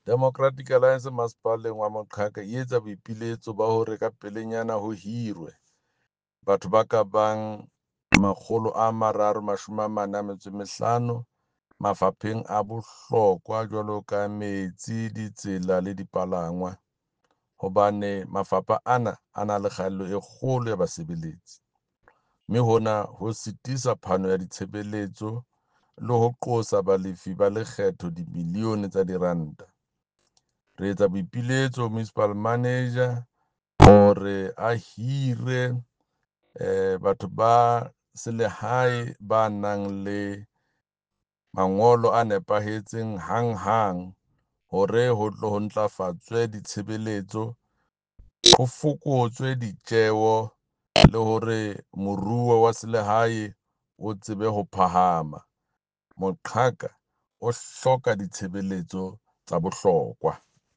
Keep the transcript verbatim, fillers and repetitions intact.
Democratic Alliance masepaleng wa Moqhaka e etsa boipiletso ba hore ka pelenyana ho hirwe batho ba ka bang makgolo a mararo mashome a mane a metso e mehlano mafapheng a bohlokwa jwalo ka metsi, ditsela le dipalangwa, hobane mafapha ana a na le kgaello e kgolo ya basebeletsi, mme hona ho sitisa phano ya ditshebeletso le ho qosa balefi ba lekgetho dimilione tsa diranta. Re etsa boipiletso municipal manager hore a hire eh, batho ba selehae ba nang le mangolo a nepahetseng hang-hang hore ho tlo ho ntlafatswe ditshebeletso, ho fokotswe ditjeho le hore moruo wa selehae o tsebe ho phahama. Moqhaka o hloka ditshebeletso tsa bohlokwa.